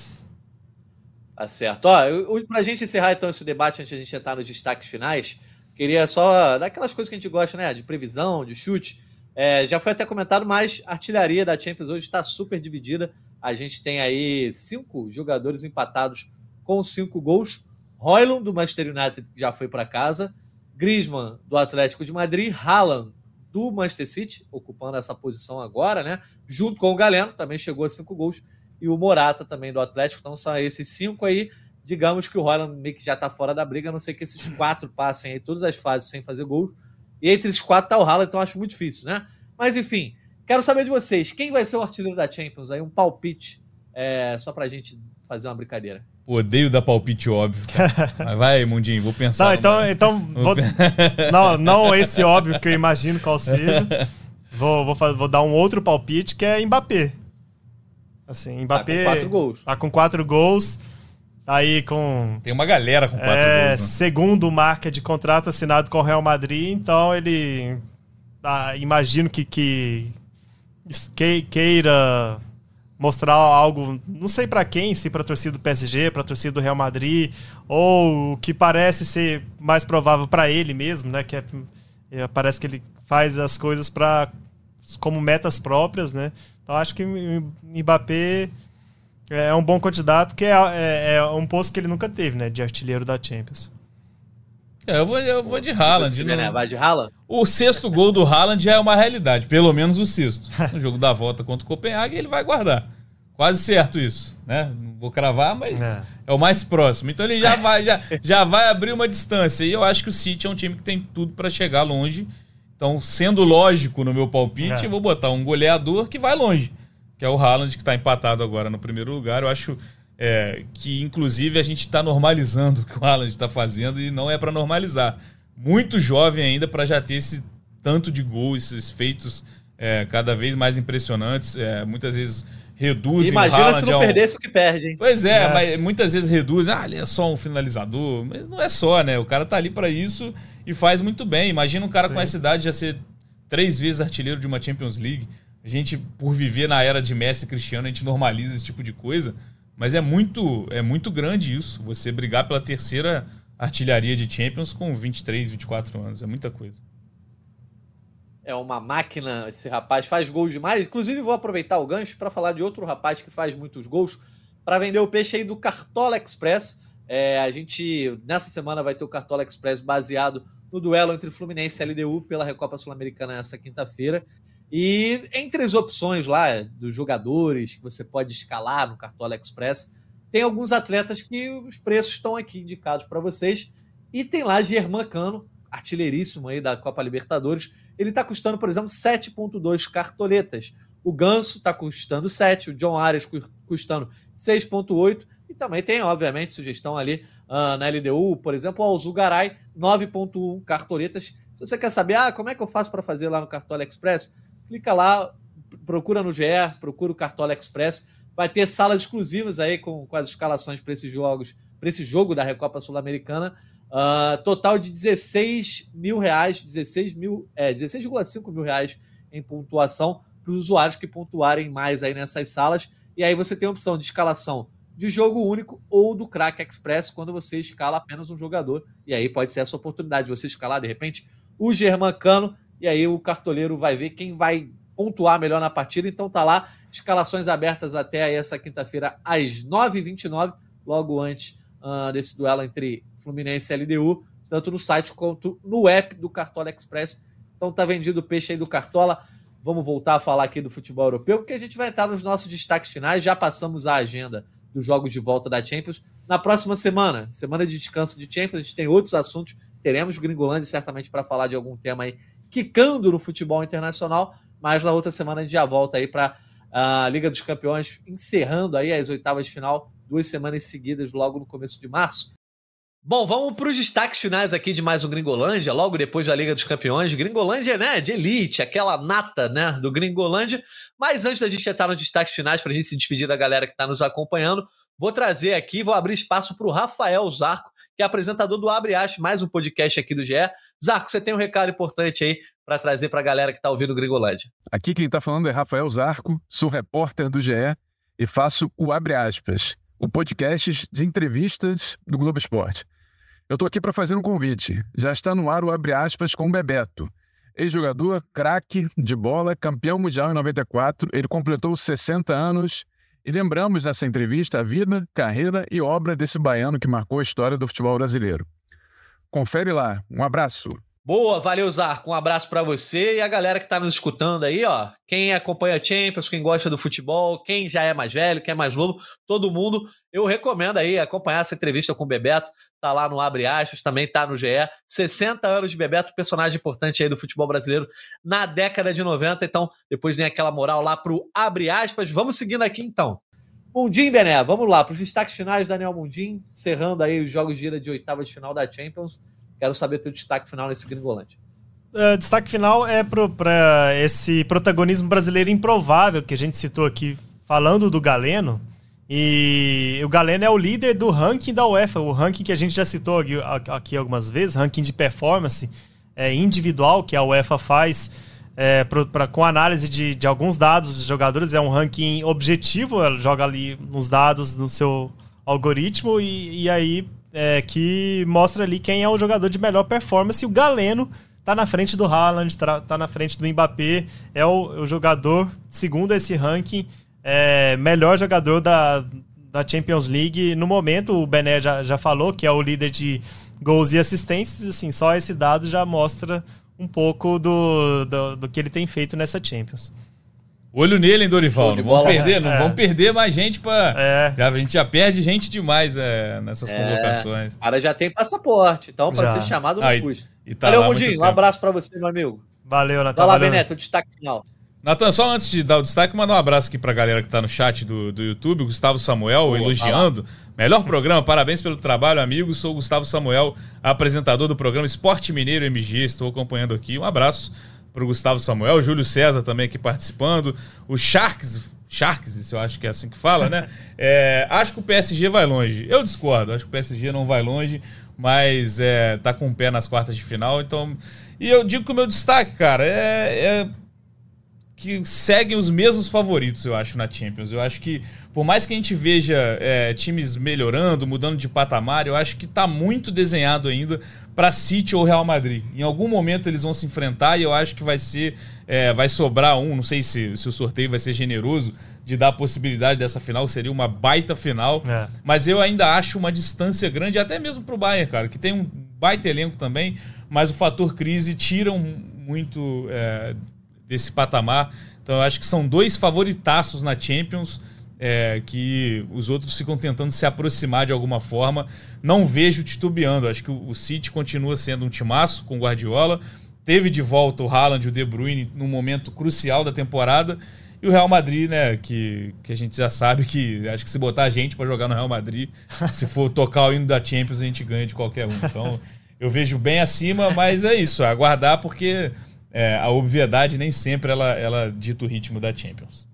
Tá certo. Ó, eu- eu- pra gente encerrar então esse debate antes de a gente entrar nos destaques finais, queria só daquelas coisas que a gente gosta, né? De previsão, de chute. É, já foi até comentado, mas a artilharia da Champions hoje está super dividida. A gente tem aí cinco jogadores empatados com cinco gols. Højlund, do Manchester United, já foi para casa. Griezmann, do Atlético de Madrid. Haaland, do Manchester City, ocupando essa posição agora, né? Junto com o Galeno, também chegou a cinco gols. E o Morata também do Atlético. Então são esses cinco aí. Digamos que o Højlund meio que já tá fora da briga, a não ser que esses quatro passem aí todas as fases sem fazer gols. E entre esses quatro tá o Haaland, então acho muito difícil, né? Mas enfim, quero saber de vocês. Quem vai ser o artilheiro da Champions? Aí um palpite, é, só pra gente fazer uma brincadeira. Pô, odeio dar palpite óbvio. Mas vai, Mundinho, vou pensar. Não, então, numa- então vou- não, não esse óbvio que eu imagino qual seja. Vou, vou, fa- vou dar um outro palpite que é Mbappé. Assim, Tá Mbappé com quatro gols. tá com quatro gols, tá aí com Tem uma galera com quatro é, gols, né? segundo marca de contrato assinado com o Real Madrid, então ele ah, imagino que, que que- queira mostrar algo, não sei pra quem, se pra torcida do P S G, pra torcida do Real Madrid, ou o que parece ser mais provável pra ele mesmo, né, que é, é, parece que ele faz as coisas para como metas próprias, né? Então acho que o Mbappé é um bom candidato, que é, é, é um posto que ele nunca teve, né, de artilheiro da Champions. É, eu vou, eu vou de Haaland. Você não- vê, né? Vai de Haaland? O sexto gol do Haaland já é uma realidade, pelo menos o sexto. No jogo da volta contra o Copenhague, ele vai guardar. Quase certo isso, né? Não vou cravar, mas é, É. o mais próximo. Então ele já vai, já, já vai abrir uma distância. E eu acho que o City é um time que tem tudo para chegar longe. Então, sendo lógico no meu palpite, É. eu vou botar um goleador que vai longe, que é o Haaland, que está empatado agora no primeiro lugar. Eu acho é, que, inclusive, a gente está normalizando o que o Haaland está fazendo e não é para normalizar. Muito jovem ainda para já ter esse tanto de gols, esses feitos é, cada vez mais impressionantes. É, muitas vezes reduzem Imagina o Haaland se não ao... perdesse o que perde, hein? Pois é, É. mas muitas vezes reduzem. Ah, ele é só um finalizador. Mas não é só, né? O cara tá ali pra isso e faz muito bem. Imagina um cara Sim. com essa idade já ser três vezes artilheiro de uma Champions League. A gente, por viver na era de Messi e Cristiano, a gente normaliza esse tipo de coisa. Mas é muito, é muito grande isso. Você brigar pela terceira artilharia de Champions com vinte e três, vinte e quatro anos. É muita coisa. É uma máquina, esse rapaz faz gols demais. Inclusive, vou aproveitar o gancho para falar de outro rapaz que faz muitos gols, para vender o peixe aí do Cartola Express. É, a gente, nessa semana, vai ter o Cartola Express baseado no duelo entre Fluminense e L D U pela Recopa Sul-Americana nessa quinta-feira. E entre as opções lá dos jogadores que você pode escalar no Cartola Express, tem alguns atletas que os preços estão aqui indicados para vocês. E tem lá Germán Cano, artilheiríssimo aí da Copa Libertadores. Ele está custando, por exemplo, sete vírgula dois cartoletas. O Ganso está custando sete, o John Arias cu- custando seis vírgula oito. E também tem, obviamente, sugestão ali uh, na L D U, por exemplo, o Alzugaray, nove vírgula um cartoletas. Se você quer saber, ah, como é que eu faço para fazer lá no Cartola Express, clica lá, procura no G E, procura o Cartola Express. Vai ter salas exclusivas aí com, com as escalações para esses jogos, para esse jogo da Recopa Sul-Americana. Uh, total de dezesseis mil reais, dezesseis mil, é, dezesseis vírgula cinco mil reais em pontuação para os usuários que pontuarem mais aí nessas salas. E aí você tem a opção de escalação de jogo único ou do Crack Express quando você escala apenas um jogador. E aí pode ser essa oportunidade de você escalar, de repente, o Germán Cano, e aí o cartoleiro vai ver quem vai pontuar melhor na partida. Então tá lá, escalações abertas até aí essa quinta-feira às nove e vinte e nove, logo antes uh, desse duelo entre Fluminense e L D U, tanto no site quanto no app do Cartola Express. Então tá vendido o peixe aí do Cartola. vamos voltar a falar aqui do futebol europeu, porque a gente vai entrar nos nossos destaques finais. Já passamos a agenda dos jogos de volta da Champions. Na próxima semana, semana de descanso de Champions, a gente tem outros assuntos. Teremos Gringolândia certamente para falar de algum tema aí quicando no futebol internacional, mas na outra semana a gente já volta aí para a Liga dos Campeões, encerrando aí as oitavas de final, duas semanas seguidas logo no começo de março. Bom, vamos para os destaques finais aqui de mais um Gringolândia, logo depois da Liga dos Campeões. Gringolândia, né, de elite, aquela nata, né, do Gringolândia. Mas antes da gente entrar nos destaques finais, para a gente se despedir da galera que está nos acompanhando, vou trazer aqui, vou abrir espaço para o Rafael Zarco, que é apresentador do Abre Aspas, mais um podcast aqui do G E. Zarco, você tem um recado importante aí para trazer para a galera que está ouvindo o Gringolândia. Aqui quem está falando é Rafael Zarco, sou repórter do G E e faço o Abre Aspas, o podcast de entrevistas do Globo Esporte. Eu estou aqui para fazer um convite. Já está no ar o Abre Aspas com o Bebeto. Ex-jogador, craque de bola, campeão mundial em noventa e quatro. Ele completou sessenta anos. E lembramos nessa entrevista a vida, carreira e obra desse baiano que marcou a história do futebol brasileiro. Confere lá. Um abraço. Boa, valeu, Zarco. Um abraço para você e a galera que tá nos escutando aí, ó. Quem acompanha a Champions, quem gosta do futebol, quem já é mais velho, quem é mais novo, todo mundo, eu recomendo aí acompanhar essa entrevista com o Bebeto. Tá lá no Abre Aspas, também tá no G E. sessenta anos de Bebeto, personagem importante aí do futebol brasileiro na década de noventa. Então, depois tem aquela moral lá pro Abre Aspas. Vamos seguindo aqui, então. Mundim, Bené, vamos lá para os destaques finais, Daniel Mundim, encerrando aí os jogos de ida de oitavas de final da Champions. Quero saber teu destaque final nesse Gringolândia. Uh, destaque final é para esse protagonismo brasileiro improvável que a gente citou aqui, falando do Galeno. E o Galeno é o líder do ranking da UEFA, o ranking que a gente já citou aqui, aqui algumas vezes, ranking de performance é, individual que a UEFA faz é, pra, pra, com análise de, de alguns dados dos jogadores. É um ranking objetivo, ela joga ali nos dados no seu algoritmo e, e aí... É, que mostra ali quem é o jogador de melhor performance. E o Galeno tá na frente do Haaland, tá, tá na frente do Mbappé, é o, o jogador, segundo esse ranking, é, melhor jogador da, da Champions League no momento. O Bené já, já falou que é o líder de gols e assistências, assim, só esse dado já mostra um pouco do, do, do que ele tem feito nessa Champions. Olho nele, hein, Dorival? Não vamos perder, não é. vamos perder mais gente pra... É. Já, a gente já perde gente demais é, nessas é. convocações. O cara já tem passaporte, então para Já. ser chamado não Ah, e- custa. E tá Valeu, lá há muito Mundinho. Um tempo. abraço para você, meu amigo. Valeu, Natan. Vai lá, valeu. Beneto, o destaque final. Natan, só antes de dar o destaque, mandar um abraço aqui pra galera que tá no chat do, do YouTube, o Gustavo Samuel, Boa, elogiando. Melhor programa, parabéns pelo trabalho, amigo. Sou o Gustavo Samuel, apresentador do programa Esporte Mineiro M G, estou acompanhando aqui. Um abraço pro Gustavo Samuel, o Júlio César também aqui participando, o Sharks, Sharks, isso eu acho que é assim que fala, né? É, acho que o P S G vai longe. Eu discordo, acho que o P S G não vai longe, mas é, tá com o pé nas quartas de final, então... E eu digo que o meu destaque, cara, é... é... que seguem os mesmos favoritos, eu acho, na Champions. Eu acho que, por mais que a gente veja é, times melhorando, mudando de patamar, eu acho que tá muito desenhado ainda para City ou Real Madrid. Em algum momento eles vão se enfrentar e eu acho que vai ser, é, vai sobrar um, não sei se, se o sorteio vai ser generoso de dar a possibilidade dessa final, seria uma baita final, É. mas eu ainda acho uma distância grande, até mesmo pro Bayern, cara, que tem um baita elenco também, mas o fator crise tira um, muito... É, desse patamar. Então eu acho que são dois favoritaços na Champions, é, que os outros ficam tentando se aproximar de alguma forma. Não vejo titubeando. Acho que o, o City continua sendo um timaço com o Guardiola. Teve de volta o Haaland e o De Bruyne num momento crucial da temporada. E o Real Madrid, né, que, que a gente já sabe que acho que se botar a gente para jogar no Real Madrid, se for tocar o hino da Champions, a gente ganha de qualquer um. Então eu vejo bem acima, mas é isso, aguardar porque... É, a obviedade nem sempre ela, ela dita o ritmo da Champions.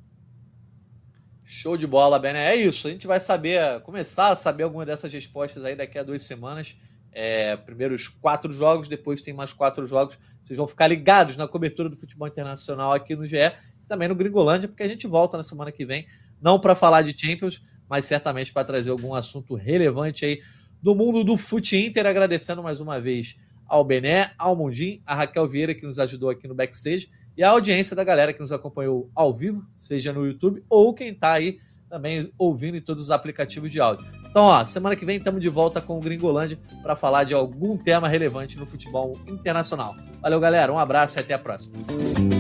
Show de bola, Bené. É isso. A gente vai saber, começar a saber alguma dessas respostas aí daqui a duas semanas. É, primeiro os quatro jogos, depois tem mais quatro jogos. Vocês vão ficar ligados na cobertura do futebol internacional aqui no G E, também no Gringolândia, porque a gente volta na semana que vem, não para falar de Champions, mas certamente para trazer algum assunto relevante aí do mundo do Fute Inter. Agradecendo mais uma vez ao Bené, ao Mundim, a Raquel Vieira, que nos ajudou aqui no backstage, e a audiência da galera que nos acompanhou ao vivo, seja no YouTube, ou quem está aí também ouvindo em todos os aplicativos de áudio. Então, ó, semana que vem estamos de volta com o Gringolândia para falar de algum tema relevante no futebol internacional. Valeu, galera, um abraço e até a próxima.